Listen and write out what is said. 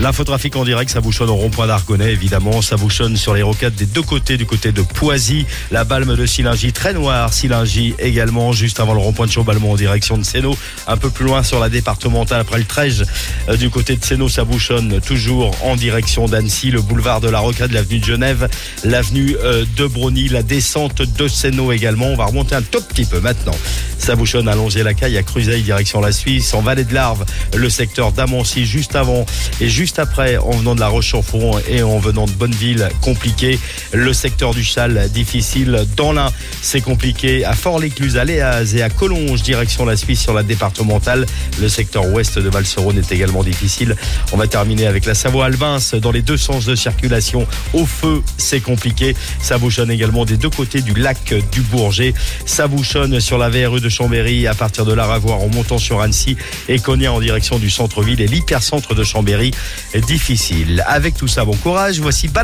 L'infotrafic en direct, ça bouchonne au rond-point d'Argonnet, évidemment. Ça bouchonne sur les rocades des deux côtés, du côté de Poisy. La Balme de Sillingy, très noire. Sillingy également, juste avant le rond-point de Chaubalmont en direction de Sénaux. Un peu plus loin sur la départementale, après le Trège, du côté de Sénaux, ça bouchonne toujours en direction d'Annecy. Le boulevard de la Rocade, l'avenue de Genève, l'avenue de Brogny, la descente de Sénaux également. On va remonter un tout petit peu maintenant. Ça bouchonne à Longier-Lacaille, à Cruzeil, direction la Suisse. En Vallée de l'Arve, le secteur d'Amancy, juste avant et juste après, en venant de la Roche-sur-Foron et en venant de Bonneville, compliqué. Le secteur du Châle, difficile. Dans l'Ain, c'est compliqué. À Fort-l'Écluse, à Léaz et à Collonges, direction la Suisse sur la départementale. Le secteur ouest de Val-Sorone est également difficile. On va terminer avec la Savoie-Albins. Dans les deux sens de circulation, au feu, c'est compliqué. Ça bouchonne également des deux côtés du lac du Bourget. Ça bouchonne sur la VRE de Chambéry, à partir de l'Aravoire, en montant sur Annecy et Cognac en direction du centre-ville et l'hypercentre de Chambéry. Difficile. Avec tout ça, bon courage. Voici